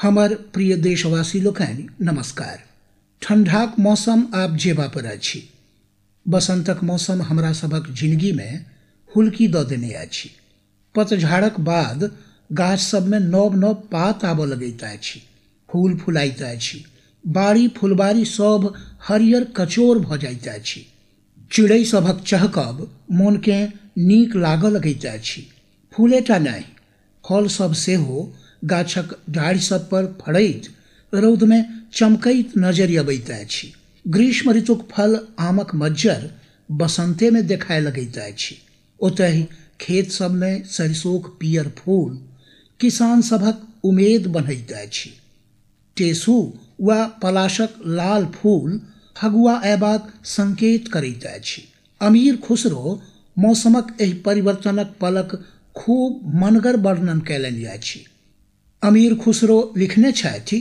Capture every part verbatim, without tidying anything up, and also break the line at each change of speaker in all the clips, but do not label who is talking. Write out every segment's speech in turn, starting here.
हमर प्रिय देशवासी लोकनि नमस्कार। ठंडाक मौसम आब जेबा पर अछि। बसंतक मौसम हमरा सभक जिंदगी में हुल्की दऽ देने अछि। पतझड़क बाद गाछ सब में नव नव पात आबऽ लगैत अछि, फूल फुलाइत अछि, बाड़ी फुलबाड़ी सब हरियर कचोर भऽ जाइत अछि। चिड़ै सभक चहकब मोन के नीक लागऽ लगैत अछि। फूलेटा नहि, फल सब सेहो गाछक डाढ़ि सब पर फड़ैत रौद में चमकैत नजरि अबैत अछि। ग्रीष्म ऋतुक फल आमक मज्जर बसंते में देखाय लगैत अछि। ओतहि खेत सब में सरिसोक पियर फूल किसान सभक उमेद बनैत अछि। टेसू वा पलाशक लाल फूल फगुआ अयबाक संकेत करैत अछि। अमीर खुसरो मौसमक एहि परिवर्तनक पलक खूब मनगर वर्णन कयलनि अछि। अमीर खुसरो लिखने छथि,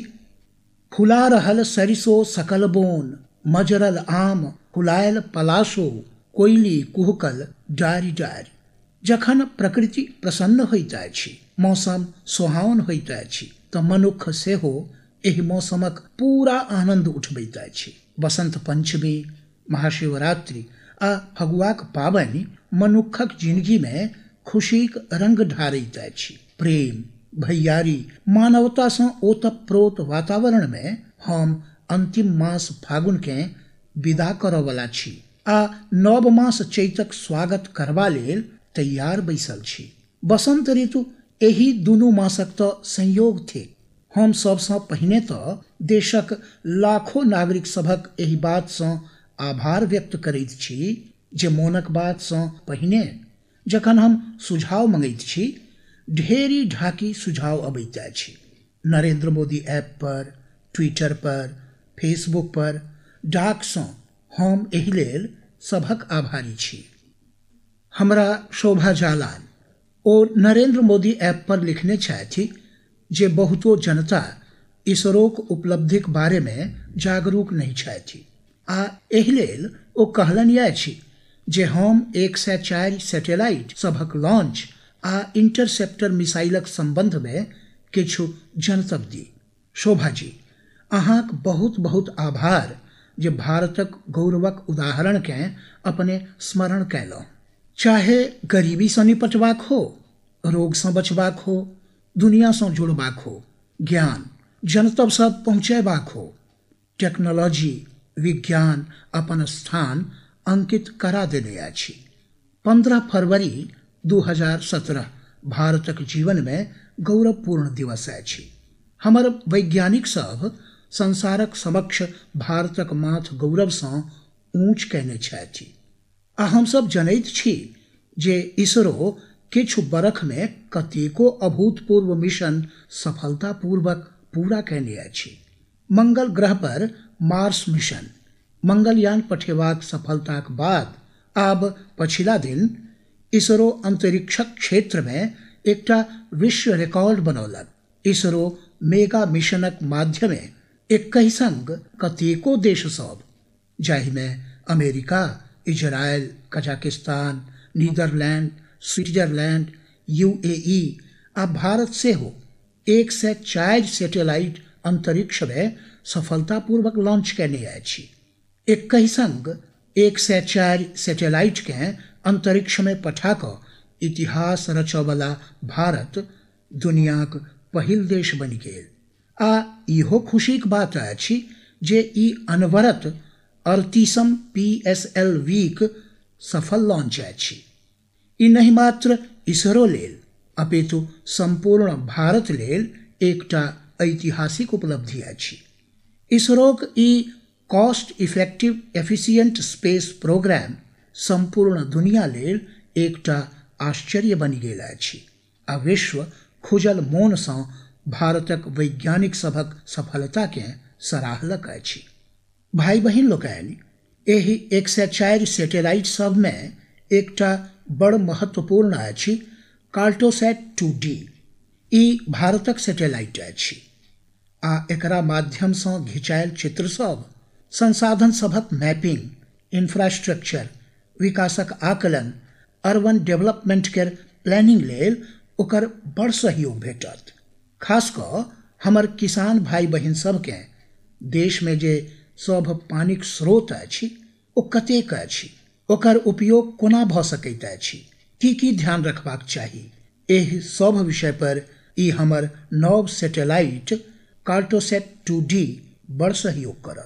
फुला रहल सरिसो सकल बोन, मजरल आम, फुलायल पलाशो, कोयली कुहकल डारि डारि। जखन प्रकृति प्रसन्न होइत अछि, मौसम सुहावन होइत अछि, तऽ मनुख सेहो एहि मौसमक पूरा आनंद उठबैत अछि। बसंत पंचमी, महाशिवरात्रि आ फगुआक पाबनि मनुखक जिंदगी में खुशीक रंग ढारैत अछि। प्रेम, भैयारी, मानवता सँ ओतप्रोत वातावरण में हम अंतिम मास फागुन के विदा करऽ वाला छी आ नव मास चैतक स्वागत करबा लेल तैयार बैसल छी। बसंत ऋतु एहि दुनू मासक तऽ संयोग थिक। हम सबसँ पहिने तऽ देशक लाखों नागरिक सभक एहि बात सँ आभार व्यक्त करैत छी जे मोनक बात सँ पहिने जखन हम सुझाव मंगैत छी, ढेरी ढाकी सुझाव अबैत अछि। नरेंद्र मोदी ऐप पर, ट्विटर पर, फेसबुक पर, डाक सँ हम एहि लेल सभक आभारी छी। हमरा शोभा जालान ओ नरेंद्र मोदी ऐप पर लिखने छथि जे बहुतो जनता इसरोक उपलब्धिक बारे में जागरूक नहीं छथि आ एहि लेल ओ कहलनि अछि जे हम एक सौ चार सैटेलाइट सभक लॉन्च आ इंटरसेप्टर मिसाइलक संबंध में किछु जनतब दी। शोभा जी, अहाँक बहुत बहुत आभार जे भारतक गौरवक उदाहरण के अपने स्मरण कयलहुँ। चाहे गरीबी सँ निपटबाक हो, रोग सँ बचबाक हो, दुनिया सँ जुड़बाक हो, ज्ञान जनतब सब पहुँचेबाक हो, टेक्नोलॉजी विज्ञान अपन स्थान अंकित करा देने अछि। पंद्रह फरवरी दू हजार सत्रह भारतक जीवन में गौरवपूर्ण दिवस अछि। हमर वैज्ञानिक सब संसारक समक्ष भारतक माथ गौरव सँ ऊँच कयने छथि आ हमसब जनैत छी जे इसरो किछु बरख में कतेको अभूतपूर्व मिशन सफलतापूर्वक पूरा कयने अछि। मंगल ग्रह पर मार्स मिशन, मंगलयान पठेबाक सफलताक बाद आब पछिला दिन इसरो अंतरिक्षक क्षेत्र में एकटा विश्व रिकॉर्ड बनौलक। इसरो मेगा मिशनक माध्यमे एकहि संग कतेको देश सब, जाहि में America, Israel, Kazakhstan, Netherlands, Switzerland, UAE आ भारत सेहो एक सौ चार सैटेलाइट अंतरिक्ष में सफलतापूर्वक लॉन्च कयने अछि। एकहि संग एक सौ चार सैटेलाइट के अंतरिक्ष में पठा कऽ इतिहास रचऽ वाला भारत दुनियाक पहिल देश बनि गेल आ इहो खुशीक बात अछि जे ई अनवरत अड़तीसम पी एस एल वीक सफल लॉन्च अछि। ई नहि मात्र इसरो लेल अपितु संपूर्ण भारत लेल एकटा ऐतिहासिक उपलब्धि अछि। इसरोक ई cost effective efficient space programme संपूर्ण दुनिया लेल एकटा आश्चर्य बनि गेल अछि आ विश्व खुजल मोन सँ भारतक वैज्ञानिक सभक सफलता के सराहलक अछि। भाई बहिन लोकनि, एहि एक सौ चार सैटेलाइट सब में एकटा बड़ महत्वपूर्ण अछि कार्टोसैट टू डी। ई भारतक सैटेलाइट अछि आ एकरा माध्यम सँ घिचायल चित्र सब संसाधन सभक मैपिंग, इंफ्रास्ट्रक्चर, विकासक आकलन, अर्बन डेवलपमेंट केर प्लानिंग लेल ओकर बड़ सहयोग भेटत। खास कऽ हमर किसान भाई बहिन सबके देश में जे सब पानिक स्रोत अछि ओ कतेक अछि, ओकर उपयोग कोना भऽ सकैत अछि, की की ध्यान रखबाक चाही, एहि सब विषय पर ई हमर नव सैटेलाइट कार्टोसैट टू डी बड़ सहयोग करत।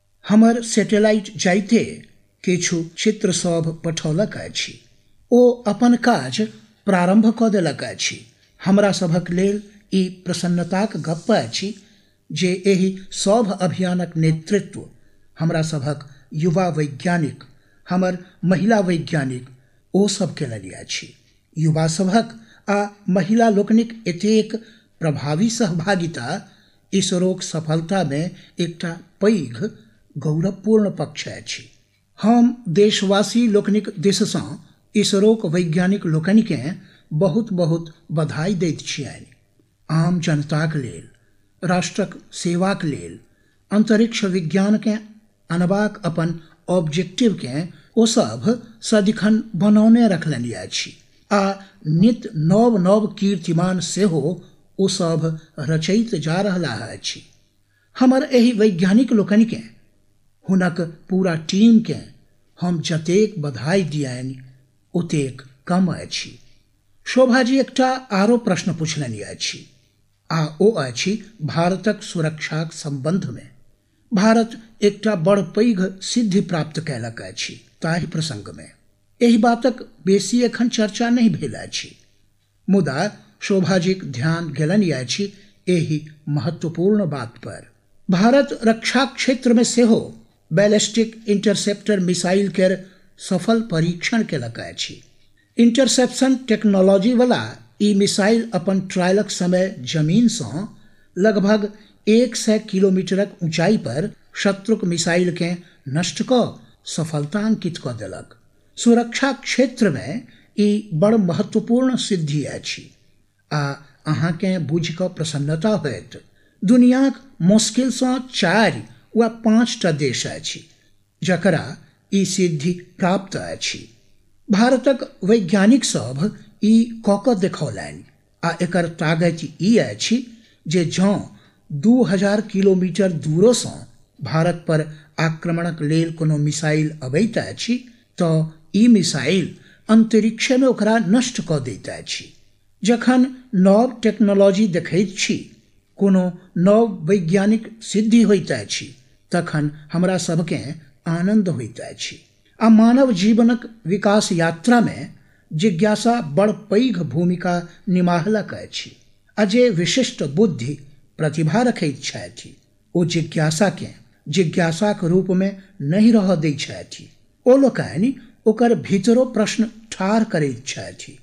हमर सैटेलाइट जाइते किछु चित्र सब पठौलक अछि। ओ अपन काज प्रारंभ कऽ देलक अछि। हमरा सभक लेल ई प्रसन्नताक गप्प अछि जे एहि सभ अभियानक नेतृत्व हमरा सभक युवा वैज्ञानिक, हमर महिला वैज्ञानिक ओ सब केलनि अछि। युवा सभक आ महिला लोकनिक एतेक प्रभावी सहभागिता इसरोक सफलता में एकटा पैघ गौरवपूर्ण पक्ष अछि। हम देशवासी लोकनिक दिससँ इसरोक वैज्ञानिक लोकनिकेँ बहुत बहुत बधाई दैत छियनि। आम जनताक लेल, राष्ट्रक सेवाक लेल अंतरिक्ष विज्ञानकेँ अनबाक अपन ऑब्जेक्टिवकेँ ओ सब सदिखन बनौने रखलनि अछि आ नित नव नव कीर्तिमान सेहो ओ सब रचैत जा रहलाह अछि। हमर एहि वैज्ञानिक लोकनिकेँ, हुनक पूरा टीमकेँ हम जतेक बधाई दियनि ओतेक कम अछि। शोभाजी एकटा आरो प्रश्न पुछलनि अछि आ ओ अछि भारतक सुरक्षाक संबंध में। भारत एकटा बड़ पैघ सिद्धि प्राप्त कयलक अछि ताहि प्रसंग में एहि बातक बेसी एखन चर्चा नहीं भेल अछि, मुदा शोभाजीक ध्यान गेलनि अछि एहि महत्वपूर्ण बात पर। भारत रक्षा क्षेत्र में सेहो बैलिस्टिक इंटरसेप्टर मिसाइल केर सफल परीक्षण केलक अछि। इंटरसेप्शन टेक्नोलॉजी वाला ई मिसाइल अपन ट्रायलक समय जमीन सँ लगभग एक सौ किलोमीटरक ऊंचाई पर शत्रुक मिसाइल के नष्ट कऽ सफलता अंकित कऽ देलक। सुरक्षा क्षेत्र में ई बड़ महत्वपूर्ण सिद्धि अछि आ अहाँके बुझि कऽ प्रसन्नता होयत। दुनियाक मुश्किल सँ चारि वा पाँचटा देश अछि जकरा ई सिद्धि प्राप्त अछि। भारतक वैज्ञानिक सब ई कऽ कऽ देखौलनि आ एकर ताकत ई अछि जे जँ दू हजार किलोमीटर दूरो सँ भारत पर आक्रमणक लेल कोनो मिसाइल अबैत अछि तऽ ई मिसाइल अंतरिक्ष में ओकरा नष्ट कऽ दैत अछि। जखन नव टेक्नोलॉजी देखैत छी, कोनो नव वैज्ञानिक सिद्धि होइत अछि, तखन हमरा सबके आनंद होइत अछि आ मानव जीवनक विकास यात्रा में जिज्ञासा बड़ पैघ भूमिका निमाहलक अछि। आ जे विशिष्ट बुद्धि प्रतिभा रखैत छथि ओ जिज्ञासाके जिज्ञासाक रूप में नहीं रह दै छथि। ओ लोकनि ओकर भीतरो प्रश्न ठाढ़ करैत छथि,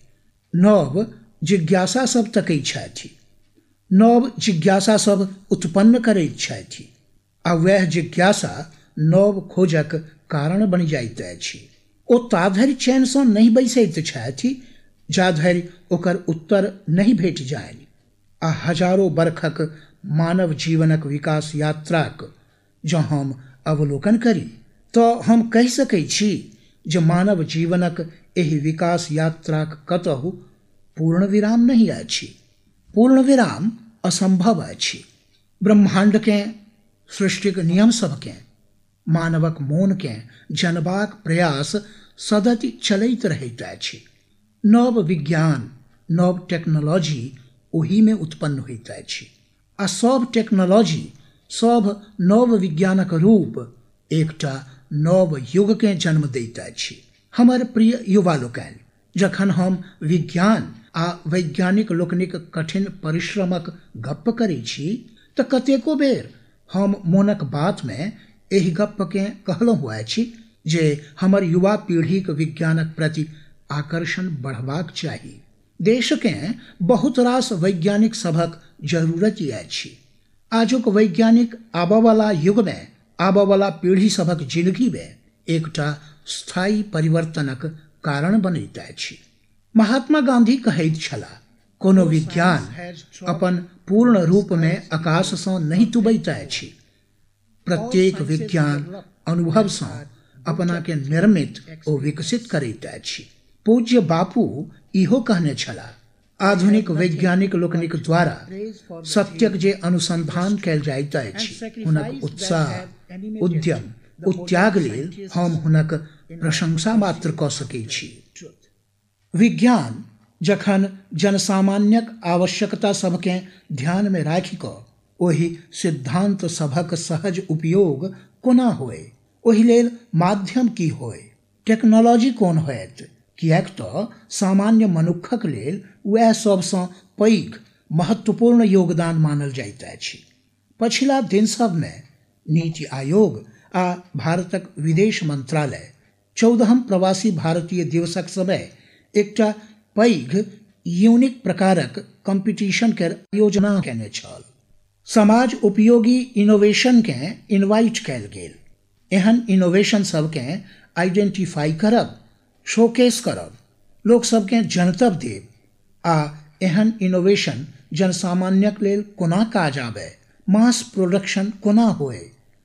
नव जिज्ञासा सब तकै छथि, नव जिज्ञासा सब उत्पन्न करैत छथि आ वह जिज्ञासा नव खोजक कारण बनि जाइत अछि। ओ ताधरि चैन सँ नहीं बैसैत छथि जाधरि ओकर उत्तर नहीं भेट जानि आ हजारों बरखक मानव जीवनक विकास यात्राक जँ हम अवलोकन करी तऽ हम कहि सकै छी जे मानव जीवनक एहि विकास यात्राक कतहु पूर्ण विराम नहीं अछि। पूर्ण विराम असंभव अछि। ब्रह्मांडकेँ, सृष्टिक नियम सबकेँ, मानवक मोनकेँ जनबाक प्रयास सदति चलैत रहैत अछि। नव विज्ञान, नव टेक्नोलॉजी ओही में उत्पन्न होइत अछि आ सब टेक्नोलॉजी, सब नव विज्ञानक रूप एकटा नव युग के जन्म दैत अछि। हमर प्रिय युवा लोकनि, जखन हम विज्ञान आ वैज्ञानिक लोकनिक कठिन परिश्रमक गप्प करै छी तऽ कतेको बेर हम मोनक बात में एहि गप्पकेँ कहलहुँ अछि जे हमर युवा पीढ़ीक विज्ञानक प्रति आकर्षण बढ़बाक चाही। देशकेँ बहुत रास वैज्ञानिक सभक जरूरत अछि। आजुक वैज्ञानिक आबयवला युग में, आबयवला पीढ़ी सभक जिंदगी में एकटा स्थायी परिवर्तनक कारण बनैत अछि। महात्मा गांधी कहैत छलाह, कोनो विज्ञान अपन पूर्ण रूप में आकाश सँ नहीं तुबैत अछि, प्रत्येक विज्ञान अनुभव सँ अपना के निर्मित ओ विकसित करैत अछि। पूज्य बापू इहो कहने छलाह, आधुनिक वैज्ञानिक लोकनिक द्वारा सत्यक जे अनुसंधान कयल जाइत अछि, हुनक उत्साह, उद्यम, उद्याग लेल हम हुनक प्रशंसा मात्र कऽ सकैत छी। विज्ञान जखन जनसामान्यक आवश्यकता सबकेँ ध्यान में राखि कऽ ओहि सिद्धांत सभक सहज उपयोग कोना होय, ओहि लेल माध्यम की होय, टेक्नोलॉजी कोन होयत, किएक तऽ सामान्य मनुखक लेल वएह सबसँ पैघ महत्वपूर्ण योगदान मानल जाइत अछि। पछिला दिन सबमे नीति आयोग आ भारतक विदेश मंत्रालय चौदहम प्रवासी भारतीय दिवसक समय एकटा पैघ यूनिक प्रकारक कॉम्पिटिशन के आयोजना केने छल। समाज उपयोगी इनोवेशन के इनवाइट कयल गेल। एहन इनोवेशन सबकेँ आइडेंटिफाई करब, शोकेस करब, लोक सबकेँ जनतब देब आ एहन इनोवेशन जनसामान्यक लेल कोना काज आबय, मास प्रोडक्शन कोना होय,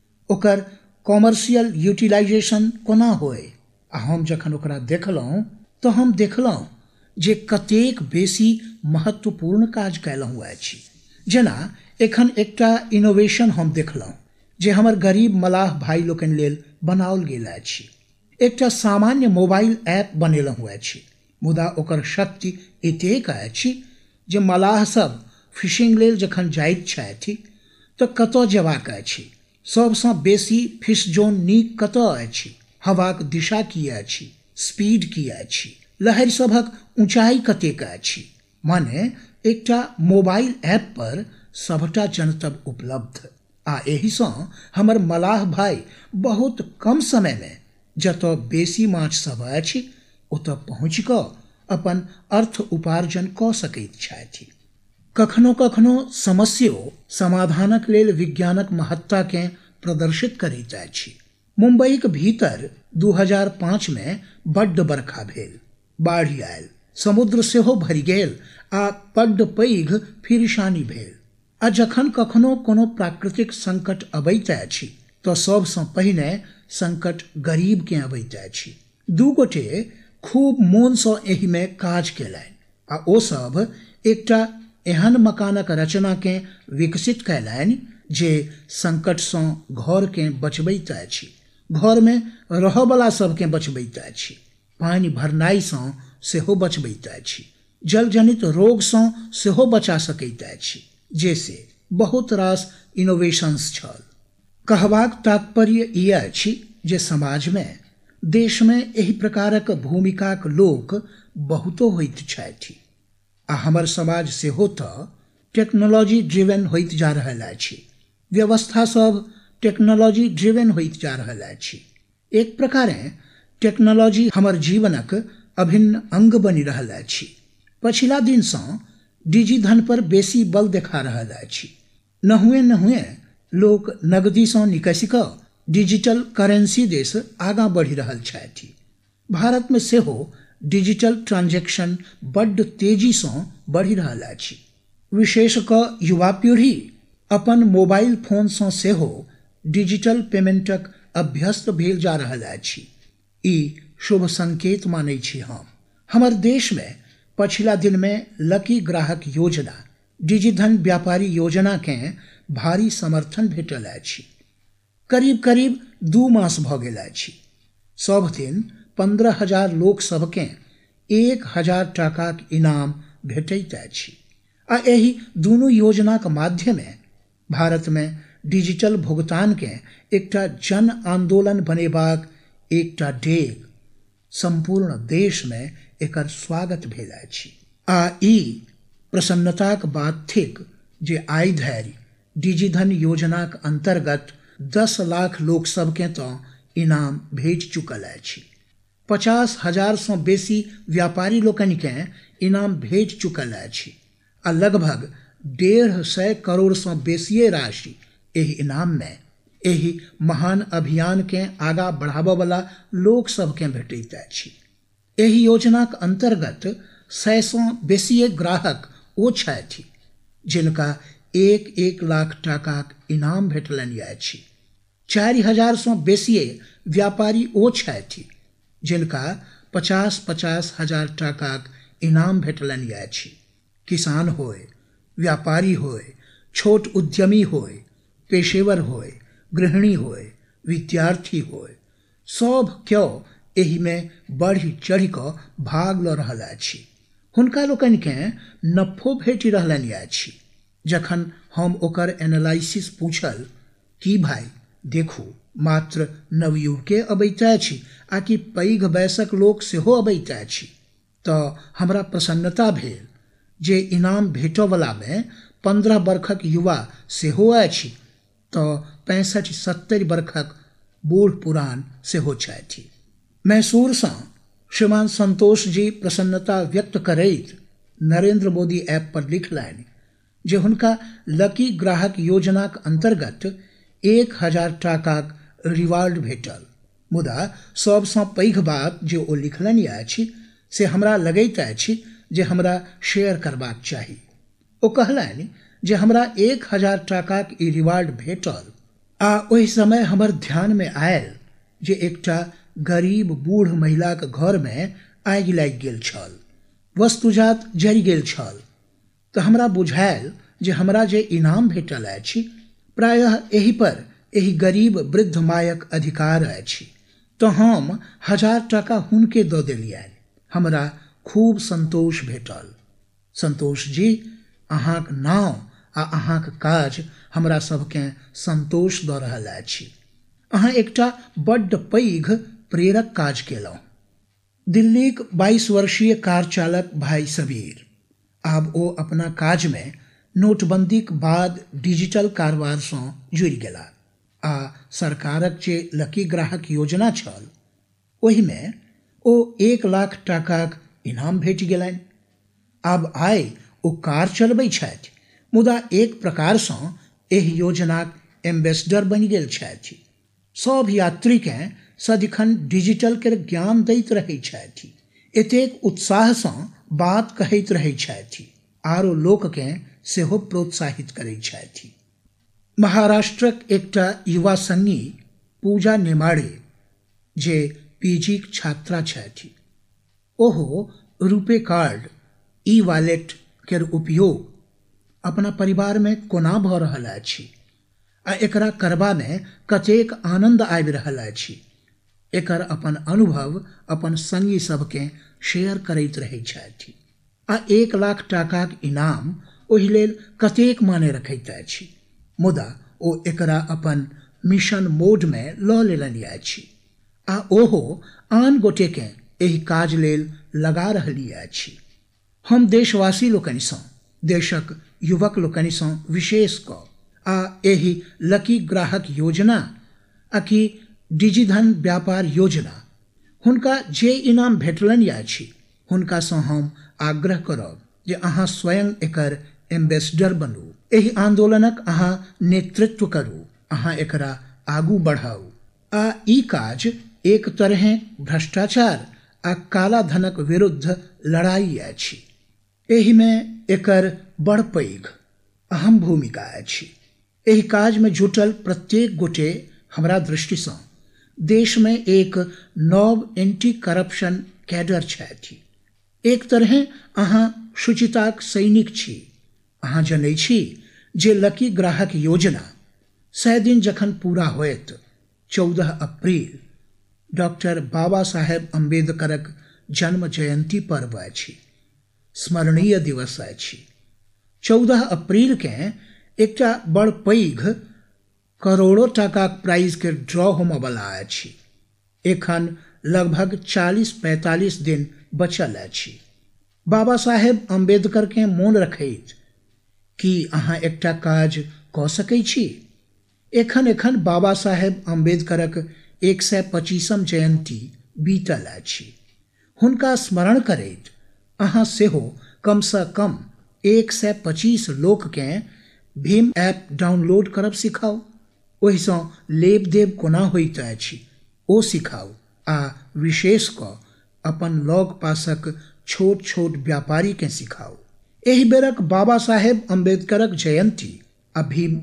ओकर कॉमर्शियल यूटिलाइजेशन कोना होय। आ हम जखन ओकरा देखलहुँ तऽ हम देखलहुँ जे कतेक बेसी महत्वपूर्ण काज कयलहुँ अछि। जेना एखन एकटा इनोवेशन हम देखलहुँ जे हमर गरीब मलाह भाई लोकनि लेल बनाओल गेल अछि। एकटा सामान्य मोबाइल ऐप बनेलहुँ अछि, मुदा ओकर शक्ति एतेक अछि जे मलाह सब फिशिंग लेल जखन जाइत छथि तऽ कतऽ जेबाक अछि, सबसँ बेसी फिश जोन नीक कतऽ अछि, हवाक दिशा की अछि, स्पीड की अछि, लहरि सभक ऊंचाई कतेक अछि, माने एकटा मोबाइल ऐप पर सबटा जनतब उपलब्ध। आ एहिसँ हमर मलाह भाई बहुत कम समय में जतऽ बेसी माछ सब अछि ओतऽ पहुँच कऽ अपन अर्थ उपार्जन कऽ सकैत छथि। कखनो कखनो समस्यो समाधानक लेल विज्ञानक महत्ताकेँ प्रदर्शित करैत अछि। मुंबईक भीतर दू हजार पाँच में बड्ड बरखा भेल, बाढ़ि आयल, समुद्र सेहो भरि गेल आ बड्ड पैघ फिरिसानी भेल। आ जखन कखनो कोनो प्राकृतिक संकट अबैत अछि तऽ सबसँ पहिने संकट गरीब के अबैत अछि। दू गोटे खूब मोनसँ एहि में काज केलनि आ ओ सब एकटा एहन मकानक रचना के विकसित कयलनि जे संकटसँ घर के बचबैत अछि, घर में रहयवला सबके बचबैत अछि, पानि भरनाइसँ सेहो बचबैत अछि, जलजनित रोगसँ सेहो बचा सकैत अछि, जैसे बहुत रास इनोवेशंस छल। कहबाक तात्पर्य ई अछि जे समाज में, देश में एहि प्रकारक भूमिकाक लोक बहुतो होइत छथि आ हमर समाज सेहो तऽ टेक्नोलॉजी ड्रिवेन होइत जा रहल अछि। व्यवस्था सब टेक्नोलॉजी ड्रिवेन होइत जा रहल अछि। एक प्रकारे टेक्नोलॉजी हमर जीवनक अभिन्न अंग बनि रहल अछि। पछिला दिनसँ डिजिधन पर बेसी बल देखा रहल अछि। नहुए नहुए लोक नगदीसँ निकसि कऽ डिजिटल करेंसी देश आगाँ बढ़ि रहल छथि। भारत में सेहो डिजिटल ट्रांजैक्शन बड्ड तेजीसँ बढ़ि रहल अछि। विशेष कऽ युवा पीढ़ी अपन मोबाइल फोनसँ सेहो डिजिटल पेमेंटक अभ्यस्त भेल जा रहल अछि। ई शुभ संकेत मानै छी हम। हमर देश में पछिला दिन में लकी ग्राहक योजना, डिजिधन व्यापारी योजना के भारी समर्थन भेटल अछि। करीब करीब दू मास भऽ गेल अछि। सब दिन पंद्रह हजार लोक सबकेँ एक हजार टाकाक इनाम भेटैत अछि आ एहि दुनू योजनाक माध्यमे भारत में डिजिटल भुगतान के एकटा जन आंदोलन बनेबाक एकटा डेग संपूर्ण देश में एकर स्वागत भेल अछि। आ ई प्रसन्नताक बात थिक जे आइ धरि डिजिधन योजनाक अंतर्गत दस लाख लोक सबकेँ तऽ इनाम भेट चुकल अछि। पचास हजार सँ बेसी व्यापारी लोकनिकेँ इनाम भेट चुकल अछि आ लगभग डेढ़ सय करोड़ सँ बेसिये राशि एहि इनाम में एहि महान अभियान के आगाँ बढ़ाबयवला लोक सबकेँ भेटैत अछि। एहि योजनाक अंतर्गत सय सँ बेसिये ग्राहक ओ छथि जिनका एक एक लाख टाकाक इनाम भेटलनि अछि। चारि हजार सँ बेसिये व्यापारी ओ छथि जिनका पचास पचास हजार टाकाक इनाम भेटलनि अछि। किसान होए, व्यापारी होए, छोट उद्यमी होए, पेशेवर होए, गृहिणी होए, विद्यार्थी होए, सब क्यों एहि में बढ़ी चढ़ि कऽ भाग लऽ रहल अछि। हुनका लोकनिकेँ नफो भेटि रहलनि अछि। जखन हम ओकर एनालिसिस पूछल कि भाई देखू मात्र नवयुवके अबैत अछि आ कि पैघ वयसक लोक सेहो अबैत अछि, तऽ हमरा प्रसन्नता भेल जे इनाम भेटयवलामे पंद्रह वर्षक युवा सेहो अछि, तऽ पैंसठि सत्तरि वर्षक बूढ़ पुरान सेहो छथि। मैसूरसँ श्रीमान संतोष जी प्रसन्नता व्यक्त करैत नरेंद्र मोदी ऐप पर लिखलनि जे हुनका लकी ग्राहक योजनाक अंतर्गत एक हजार टाकाक रिवार्ड भेटल। मुदा सबसँ पैघ बात जे ओ लिखलनि अछि से हमरा लगैत अछि जे हमरा शेयर करबाक चाही। ओ कहलनि जे हमरा एक हजार टाकाक ई रिवार्ड भेटल आ ओहि समय हमर ध्यानमे आयल जे एकटा गरीब बूढ़ महिलाक घरमे आगि लागि गेल छल, वस्तुजात जरि गेल छल। तऽ हमरा बुझायल जे हमरा जे इनाम भेटल अछि प्रायः एहि पर एहि गरीब वृद्ध मायक अधिकार अछि। तऽ हम हजार टाका हुनके दऽ देलियनि। हमरा खूब संतोष भेटल। संतोष जी, अहाँक नाम आ अहाँक काज हमरा सभकेँ संतोष दऽ रहल अछि। अहाँ एकटा बड्ड पैघ प्रेरक काज केलहुँ। दिल्लीक बाईस वर्षीय कार चालक भाई सबीर आब ओ अपना काजमे नोटबंदीक बाद डिजिटल कारोबारसँ जुड़ि गेलाह आ सरकारक जे लकी ग्राहक योजना छल ओहिमे ओ एक लाख टाकाक इनाम भेटि गेलनि। आब आइ ओ कार चलबै छथि, मुदा एक प्रकारसँ एहि योजनाक एम्बेसडर बनि गेल छथि। सब यात्रीकेँ सदिखन डिजिटल केर ज्ञान दैत रहैत छथि, एतेक उत्साहसँ बात कहैत रहैत छथि, आरो लोककेँ सेहो प्रोत्साहित करैत छथि। महाराष्ट्रक एकटा युवा संगी पूजा नेमाड़े जे पीजीक छात्रा छथि, ओहो रूपे कार्ड ई वॉलेट केर उपयोग अपना परिवारमे कोना भऽ रहल अछि आ एकरा करबामे कतेक आनंद आबि रहल अछि, एकर अपन अनुभव अपन संगी सभकेँ शेयर करैत रहैत छथि। आ एक लाख टाकाक इनाम ओहि लेल कतेक माने रखैत अछि, मुदा ओ एकरा अपन मिशन मोडमे लऽ लेलनि अछि आ ओहो आन गोटेकेँ एहि काज लेल लगा रहली अछि। हम देशवासी लोकनिसँ, देशक युवक लोकनिसँ विशेष कऽ आ एहि लकी ग्राहक योजना आ कि डिजिधन व्यापार योजना हुनका जे इनाम भेटलनि अछि हुनकासँ हम आग्रह करब जे अहाँ स्वयं एकर एम्बेसडर बनू। एहि आंदोलनक अहाँ नेतृत्व करू, अहाँ एकरा आगू बढ़ाऊ आ ई काज एक तरहेँ भ्रष्टाचार आ काला धनक विरुद्ध लड़ाई अछि। एहिमे एकर बड़ पैघ अहम भूमिका अछि। एहि काजमे जुटल प्रत्येक गोटे हमरा दृष्टिसँ देशमे एक नव एंटी करप्शन कैडर छथि। एक तरहेँ अहाँ शुचिताक सैनिक छी। अहाँ जनैत छी जे लकी ग्राहक योजना सए दिन जखन पूरा होयत, चौदह अप्रैल डॉक्टर बाबा साहेब अम्बेडकरक जन्म जयंती पर्व अछि, स्मरणीय दिवस अछि। चौदह अप्रैलकेँ एकटा बड़ पैघ करोड़ों टाकाक प्राइज के ड्रॉ होमयवला अछि। एखन लगभग चालीस पैंतालीस दिन बचल अछि। बाबा साहेब अम्बेडकरकेँ मोन रखैत कि अहाँ एकटा काज कऽ सकैत छी। एखन एखन बाबा साहेब अम्बेडकरक एक सए पच्चीसम जयंती बीतल अछि। हुनका स्मरण करैत अहाँ सेहो कमसँ कम एक सए पच्चीस लोककेँ भीम ऐप डाउनलोड करब सिखाउ। ओहिसँ लेब देब कोना होइत अछि ओ सिखाउ आ विशेष कऽ अपन लग पासक छोट छोट व्यापारीकेँ सिखाउ। एहि बेरक बाबा साहेब अम्बेडकरक जयंती आ भीम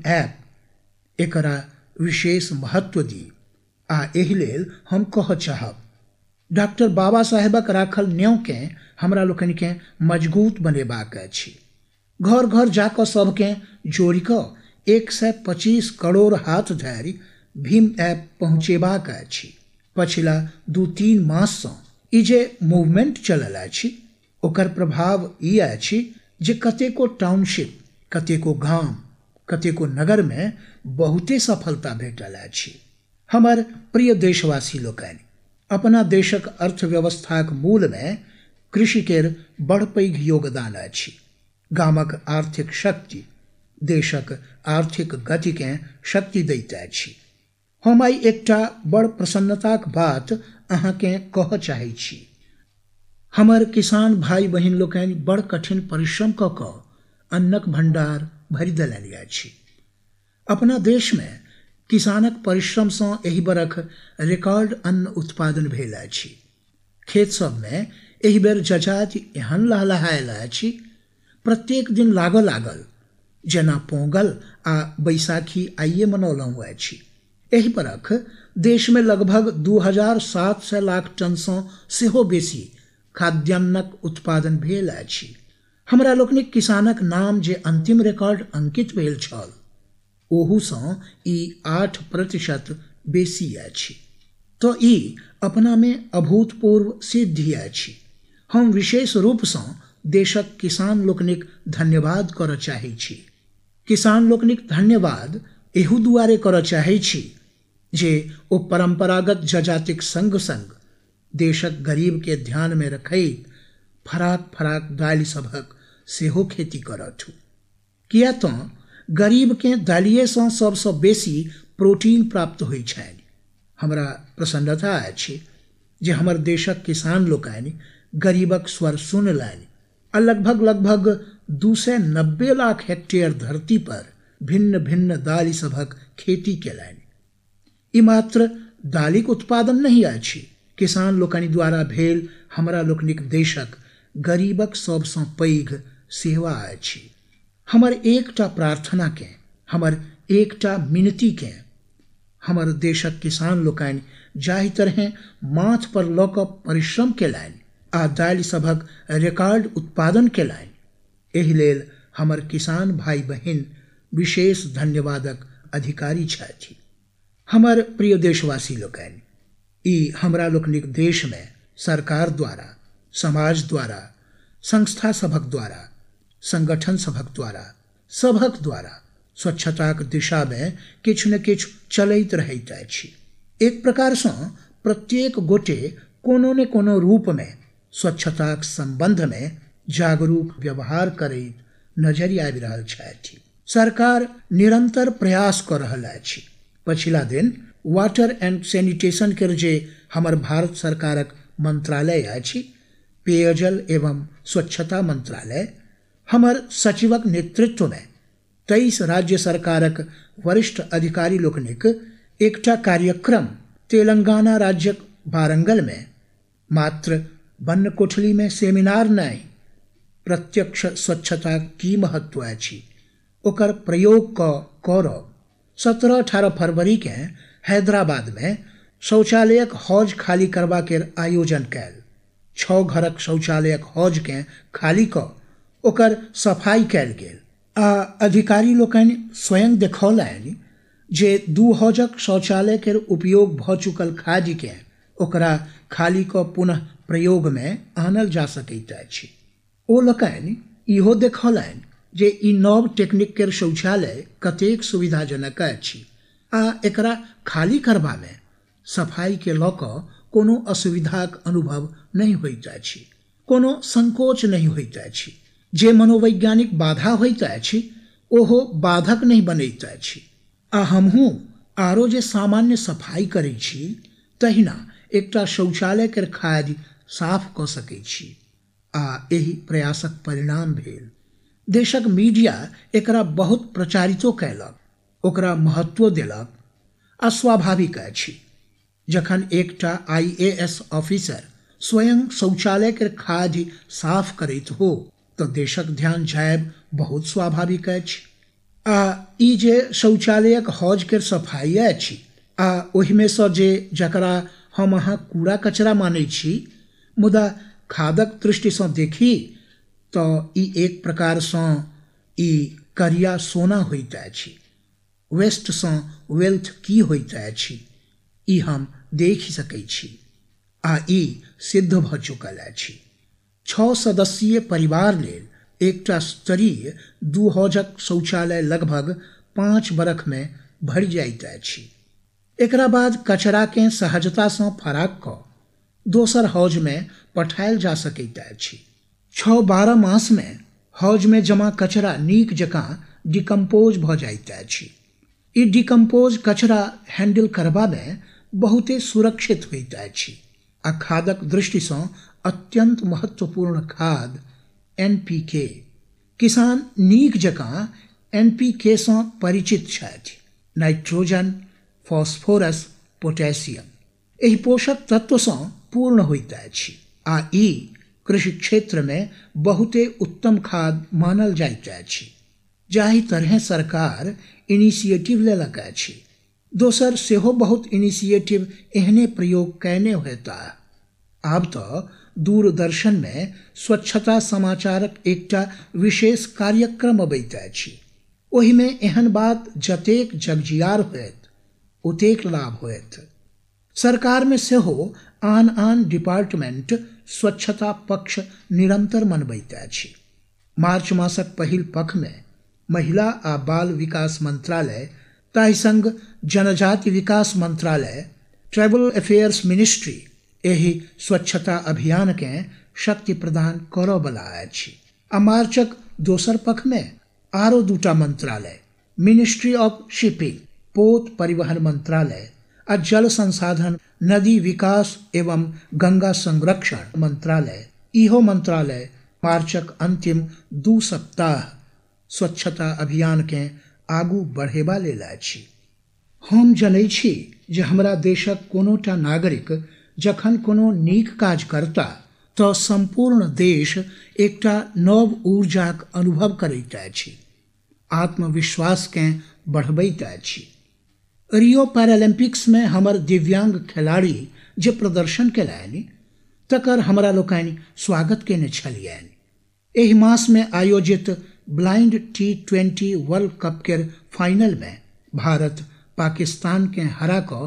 ऐप एकरा विशेष महत्व दी आ एहि लेल हम कहऽ चाहब डॉक्टर बाबा साहेबक राखल न्योंकेँ हमरा लोकनिकेँ मजगूत बनेबाक अछि। घर घर जाकर सबके जोड़ि कऽ एक सए पच्चीस करोड़ हाथ धरि भीम ऐप पहुँचेबाक अछि। पछिला दू तीन माससँ ई जे मूवमेंट चलल अछि ओकर प्रभाव ई अछि जे कतेको टाउनशिप, कतेको गाम, कतेको नगर में बहुते सफलता भेटल अछि। हमर प्रिय देशवासी लोकनि, अपना देशक अर्थव्यवस्थाक मूल में कृषि केर बड़ पैघ योगदान अछि। गामक आर्थिक शक्ति देशक आर्थिक गति के शक्ति दैत अछि। हम आई एकटा बड़ प्रसन्नताक बात अहाँके कह चाहै छी। हमर किसान भाई बहिन लोकनि बड़ कठिन परिश्रम कऽ कऽ अन्नक भंडार भरि देलनि अछि। अपना देश में किसानक परिश्रम सँ एहि बरख रिकॉर्ड अन्न उत्पादन भेल अछि। खेत सब में एहि बेर जजाति एहन लहलहायल अछि, प्रत्येक दिन लागऽ लागल जेना पोंगल आ बैसाखी आइए मनौलहुँ अछि। एहि बरख देश में लगभग दू हजार सात सए लाख टन सँ सेहो बेसी खाद्यान्नक उत्पादन भेल अछि। हमरा लोकनिक किसानक नाम जे अंतिम रिकॉर्ड अंकित भेल छल ओहू सँ ई आठ प्रतिशत बेसी अछि। तो ई अपना में अभूतपूर्व सिद्धि अछि। हम विशेष रूप सँ देशक किसान लोकनिक धन्यवाद करऽ चाहै छी। किसान लोकनिक धन्यवाद एहू दुआरे करऽ चाहै छी जे ओ परंपरागत जजातिक संग संग देशक गरीब के ध्यान में रखैत फराक फराक दालि सभक सेहो खेती करथु। किया तऽ गरीब के दालिये सँ सबसँ बेसी प्रोटीन प्राप्त होइ छनि। हमरा प्रसन्नता अछि जे हमर देशक किसान लोकनि गरीबक स्वर सुनलनि आ लगभग लगभग दू सए नब्बे लाख हेक्टेयर धरती पर भिन्न भिन्न दालि सभक खेती केलनि। ई मात्र दालिक उत्पादन नहीं अछि, किसान लोकनि द्वारा भेल हमरा लोकनिक देशक गरीबक सबसँ पैघ सेवा अछि। हमर एकटा प्रार्थना के, हमर एकटा मिनती के हमर देशक किसान लोकनि जाहि तरहे माथ पर लऽ कऽ परिश्रम केलनि आ दालि सभक रिकॉर्ड उत्पादन केलनि, एहि लेल हमर किसान भाई बहिन विशेष धन्यवादक अधिकारी छथि। हमर प्रिय देशवासी लोकनि, ई हमरा लोकनिक देश में सरकार द्वारा, समाज द्वारा, संस्था सभक द्वारा, संगठन सभक द्वारा, सभक द्वारा स्वच्छताक दिशा में किछु न किछु चलैत रहैत अछि। एक प्रकार सँ प्रत्येक गोटे कोनो ने कोनो रूप में स्वच्छताक संबंध में जागरूक व्यवहार करैत नजरि आबि रहल छथि। सरकार निरंतर प्रयास कऽ रहल अछि। पछिला दिन वाटर एंड सैनिटेशन के जे हमर भारत सरकारक मंत्रालय अछि, पेयजल एवं स्वच्छता मंत्रालय, हमर सचिवक नेतृत्व में तेईस राज्य सरकारक वरिष्ठ अधिकारी लोकनिक एकटा कार्यक्रम तेलंगाना राज्यक वारंगल में मात्र बन्न कोठली में सेमिनार नहीं, प्रत्यक्ष स्वच्छता की महत्व अछि ओकर प्रयोग क करब सत्रह अठारह फरवरी के हैदराबाद में शौचालयक हौज खाली करबा के आयोजन कैल। छह घरक शौचालयक हौज के खाली क ओकर सफाई कैल गेल आ अधिकारी लोकनि स्वयं देखौलनि जे दू हौजक शौचालय के उपयोग भ चुकल खादि के ओकरा खाली क पुनः प्रयोग में आनल जा सकैत अछि। ओ लोकनि इहो देखौलनि जे ई नव टेक्निक के शौचालय कतेक सुविधाजनक अछि आ एकरा खाली करबा में सफाई के लऽ कऽ कोनो असुविधाक अनुभव नहीं होइत अछि, कोनो संकोच नहीं होइत अछि। जे मनोवैज्ञानिक बाधा होइत अछि ओहो बाधक नहीं बनैत अछि आ हमहूँ आरो जे सामान्य सफाई करै छी तहिना एकटा शौचालय के खादि साफ कऽ सकै छी आ एहि प्रयासक परिणाम भेल देशक मीडिया एकरा बहुत प्रचारितो कैलक, ओकरा महत्व देलक आ स्वाभाविक अछि जखन एकटा आई ए एस ऑफिसर स्वयं शौचालय के खादि साफ करैत हो तो देशक ध्यान जायब बहुत स्वाभाविक अछि। आ ई जे शौचालयक हौज के सफाई अछि आ ओहि में सँ जे जकरा हम अहाँ कूड़ा कचरा मानै छी, मुदा खादक दृष्टि सँ देखी तऽ ई एक प्रकार सँ ई करिया सोना होइत अछि। वेस्टसँ वेल्थ की होइत अछि ई हम देखि सकैत छी आ ई सिद्ध भऽ चुकल अछि। छओ सदस्यीय परिवार लेल एकटा स्तरीय दू हौजक शौचालय लगभग पाँच बरखमे भरि जाइत अछि। एकरा बाद कचराकेँ सहजतासँ फराक कऽ दोसर हौजमे पठायल जा सकैत अछि। छओ बारह मासमे हौजमे जमा कचरा नीक जकाँ डिकम्पोज भऽ जाइत अछि। ई डिकम्पोज कचरा हैंडल करबामे बहुते सुरक्षित होइत अछि आ खादक दृष्टिसँ अत्यंत महत्वपूर्ण खाद एन पी के। किसान नीक जकाँ एन पी के सँ परिचित छथि। नाइट्रोजन, फास्फोरस, पोटेशियम एहि पोषक तत्वसँ पूर्ण होइत अछि आ ई कृषि क्षेत्रमे बहुते उत्तम खाद मानल जाइत अछि। जाहि तरहे सरकार इनिशिएटिव लेलक अछि, दोसर सेहो बहुत इनिशिएटिव एहने प्रयोग कयने हेताह। आब तऽ दूरदर्शनमे स्वच्छता समाचारक एकटा विशेष कार्यक्रम अबैत अछि। ओहिमे एहन बात जतेक जगजियार होयत ओतेक लाभ होयत। सरकारमे सेहो आन आन डिपार्टमेंट स्वच्छता पक्ष निरंतर मनबैत अछि। मार्च मासक पहिल पखमे महिला आ बाल विकास मंत्रालय ताहि संग जनजाति विकास मंत्रालय, ट्राइबल अफेयर्स मिनिस्ट्री एहि स्वच्छता अभियानकेँ शक्ति प्रदान करऽ बला अछि। आ मार्चक दोसर पखमे आरो दूटा मंत्रालय, मिनिस्ट्री ऑफ शिपिंग, पोत परिवहन मंत्रालय आ जल संसाधन, नदी विकास एवं गंगा संरक्षण मंत्रालय, इहो मंत्रालय मार्चक अंतिम दू सप्ताह स्वच्छता अभियानकेँ आगू बढ़ेबा लेल अछि। हम जनै छी जे हमरा देशक कोनोटा नागरिक जखन कोनो नीक काज करता तऽ संपूर्ण देश एकटा नव ऊर्जाक अनुभव करैत अछि, आत्मविश्वासकेँ बढ़बैत अछि। रियो पैरालम्पिक्समे हमर दिव्यांग खिलाड़ी जे प्रदर्शन केलनि तकर हमरा लोकनि स्वागत केने छलियनि। एहि मासमे आयोजित blind T twenty world cup केर फाइनलमे भारत पाकिस्तानकेँ हरा कऽ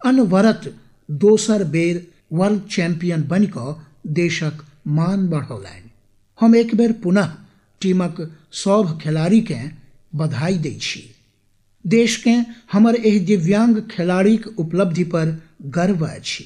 अनवरत दोसर बेर वर्ल्ड चैंपियन बनि कऽ देशक मान बढ़ौलनि। हम एक बेर पुनः टीमक सभ खिलाड़ीकेँ बधाई दै छी। देशकेँ हमर एहि दिव्यांग खिलाड़ीक उपलब्धि पर गर्व अछि।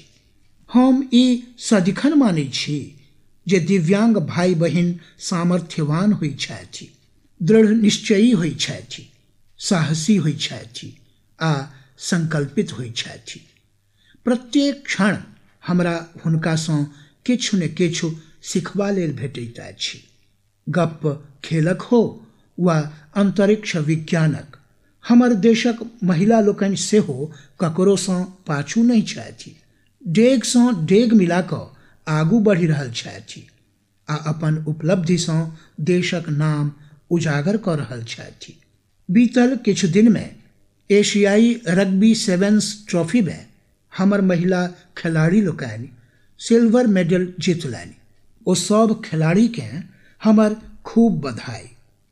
हम ई सदिखन मानै छी जे दिव्यांग भाई बहिन सामर्थ्यवान होइत छथि, दृढ़ निश्चयी होइत छथि, साहसी होइत छथि आ संकल्पित होइत छथि। प्रत्येक क्षण हमरा हुनकासँ किछु ने किछु सिखबा लेल भेटैत अछि। गप्प खेलक हो वा अंतरिक्ष विज्ञानक, हमर देशक महिला लोकनि सेहो ककरोसँ पाछू नहि छथि। डेगसँ डेग मिला कऽ आगू बढ़ि रहल छथि आ अपन उपलब्धिसँ देशक नाम उजागर कऽ रहल छथि। बीतल किछु दिनमे एशियाई रग्बी सेवेंस ट्रॉफीमे हमर महिला खिलाड़ी लोकनि सिल्वर मेडल जीतलनि। ओ सब खिलाड़ीकेँ हमर खूब बधाई।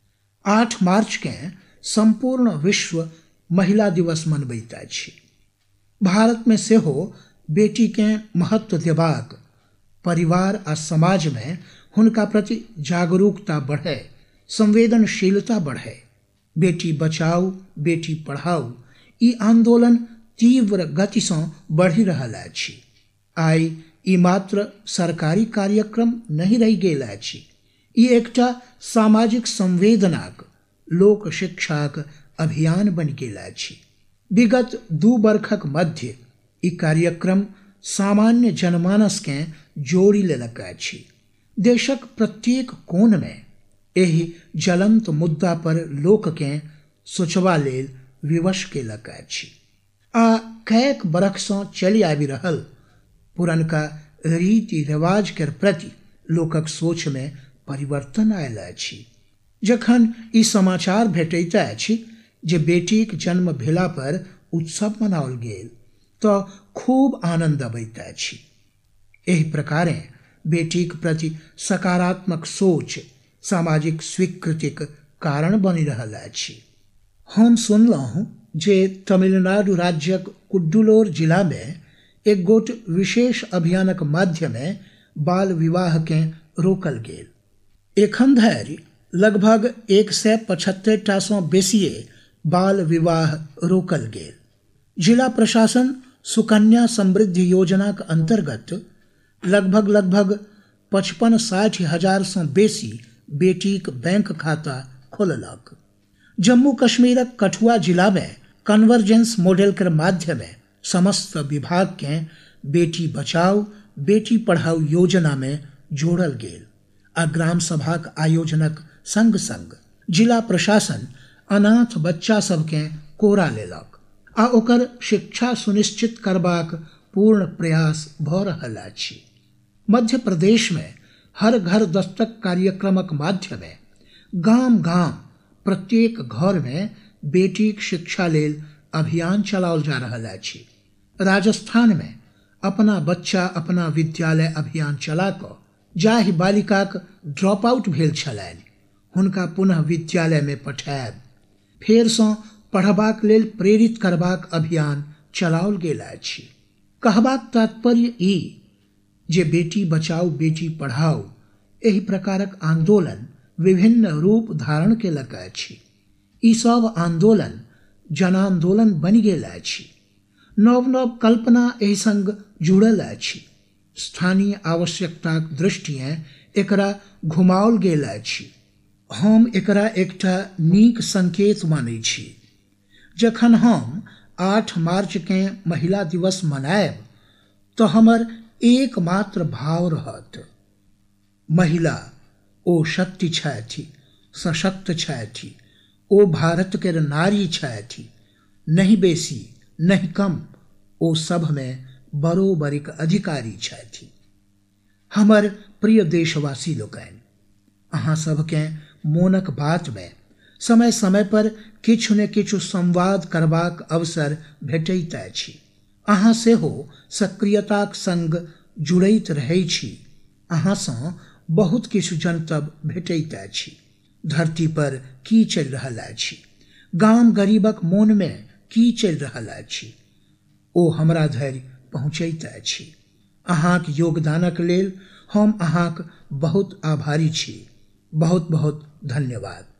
आठ मार्चकेँ संपूर्ण विश्व महिला दिवस मनबैत अछि। भारतमे सेहो बेटीकेँ महत्व देबाक, परिवार आ समाजमे हुनका प्रति जागरूकता बढ़ै, संवेदनशीलता बढ़ै। बेटी बचाओ बेटी पढ़ाओ ई आंदोलन तीव्र गतिसँ बढ़ि रहल अछि। आइ ई मात्र सरकारी कार्यक्रम नहि रहि गेल अछि, ई एकटा सामाजिक संवेदनाक, लोक शिक्षाक अभियान बनि गेल अछि। विगत दू बरखक मध्य ई कार्यक्रम सामान्य जनमानसकेँ जोड़ि लेलक अछि। देशक प्रत्येक कोनमे एहि ज्वलंत मुद्दा पर लोककेँ सोचबा लेल विवश केलक अछि आ कएक बरखसँ चलि आबि रहल पुरनका रीति रिवाज केर प्रति लोकक सोचमे परिवर्तन आयल अछि। जखन ई समाचार भेटैत अछि जे बेटीक जन्म भेला पर उत्सव मनाओल गेल तऽ खूब आनंद अबैत अछि। एहि प्रकारेँ बेटीक प्रति सकारात्मक सोच सामाजिक स्वीकृतिक कारण बनि रहल अछि। हम सुनलहुँ जे तमिलनाडु राज्यक कुड्डुलोर जिला में एक गोट विशेष अभियानक माध्यमे बाल विवाहकेँ रोकल गेल। एखन धरि लगभग एक सय पचहत्तरि टा सँ बेसिए बाल विवाह रोकल गेल। जिला प्रशासन सुकन्या समृद्धि योजनाक अंतर्गत लगभग लगभग पचपन साठि हजार सँ बेसी बेटीक बैंक खाता खोललक। जम्मू कश्मीरक कठुआ जिला में कन्वर्जेंस मॉडल के माध्यमे समस्त विभाग के बेटी बचाओ बेटी पढ़ाओ योजना में जोड़ल गेल आ ग्राम सभाक आयोजनक संग संग जिला प्रशासन अनाथ बच्चा सबके कोरा लेलक आ ओकर शिक्षा सुनिश्चित करबाक पूर्ण प्रयास भ रहल अछि। मध्य प्रदेश में हर घर दस्तक कार्यक्रमक माध्यमे गाम गाम प्रत्येक घर में बेटीक शिक्षा लेल अभियान चलाओल जा रहल अछि। राजस्थान में अपना बच्चा अपना विद्यालय अभियान चला कऽ जाहि बालिकाक ड्रॉप आउट भेल छलनि हुनका पुनः विद्यालय में पठायब, फेरसँ पढ़बाक लेल प्रेरित करबाक अभियान चलाओल गेल अछि। कहबाक तात्पर्य ई जे बेटी बचाओ बेटी पढ़ाओ एहि प्रकारक आंदोलन विभिन्न रूप धारण केलक अछि। ई सब आंदोलन जन आंदोलन बनि गेल अछि। नव नव कल्पना एहि संग जुड़ल अछि। स्थानीय आवश्यकताक दृष्टिएँ एकरा घुमाओल गेल अछि। हम एकरा एकटा नीक संकेत मानै छी। जखन हम आठ मार्च के महिला दिवस मनायब तऽ हमर एकमात्र भाव रहत महिला ओ शक्ति छथि, सशक्त छथि, ओ भारत के नारी छथि, नहीं बेसी नहीं कम, ओ सब में बरोबरिक अधिकारी छथि। हमर प्रिय देशवासी लोकनि, अहाँ सबके मोनक बात में समय समय पर किछु ने किछु संवाद करबाक अवसर भेटैत अछि। अहाँ सेहो सक्रियताक संग जुड़ैत रहै छी। अहाँ सँ बहुत किछु जनतब भेटैत अछि। धरती पर की चलि रहल अछि, गाम गरीबक मोन में की चलि रहल अछि, ओ हमरा धरि पहुँचैत अछि। अहाँक योगदानक लेल हम अहाँक बहुत आभारी छी। बहुत बहुत धन्यवाद।